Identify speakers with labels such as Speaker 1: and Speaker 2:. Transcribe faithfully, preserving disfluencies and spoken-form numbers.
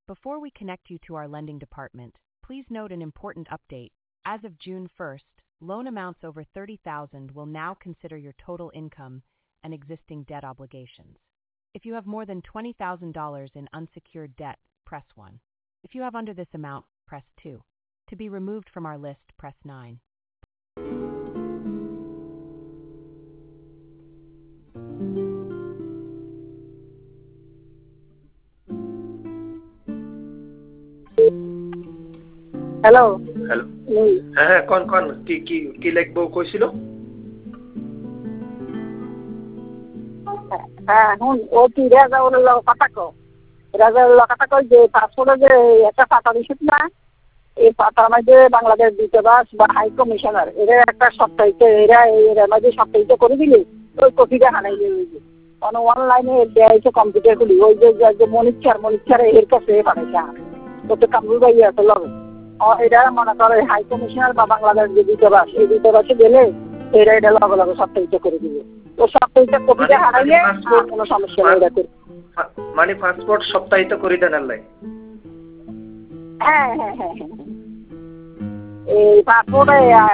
Speaker 1: Before we connect you to our lending department, please note an important update. As of June first, loan amounts over thirty thousand dollars will now consider your total income and existing debt obligations. If you have more than twenty thousand dollars in unsecured debt, press one. If you have under this amount, press two. To be removed from our list, press nine.
Speaker 2: Hello
Speaker 3: hello হ্যাঁ হ্যাঁ কোন কোন কি কি কি লিখবো কইছিল
Speaker 2: হ্যাঁ হুন ও কি রাজাউল কথা কো রাজাউল কথা কই যে পাসপোর্টে যে একটা পাতা দিছিস না এই পাতার মধ্যে বাংলাদেশ দূতাবাস বা হাই কমিশনার এরা একটা সপ্তাহিত এরা এর মধ্যে সপ্তাহিত করে দিলি ওই কপিটা হারাই গেছে অন অনলাইনে দেয়াইছে কম্পিউটার খুলি ওই যে মনিটর মনিটর এর কাছে পাঠাইছে তো তো কামরুল ভাই আছে লগে এটা মনে করে হাই কমিশনার বা বাংলাদেশ যে দূতাবাস এই দূতাবাসে গেলে এরা এটা লগে লগে সপ্তাহিত করে দিবে তো সপ্তাহিত কপিটা হারাইলে কোনো সমস্যা নেই এটা
Speaker 3: মানে পাসপোর্ট সপ্তাহিত করে দেন আল্লাহ
Speaker 2: হ্যাঁ হ্যাঁ হ্যাঁ এই পাসপোর্টে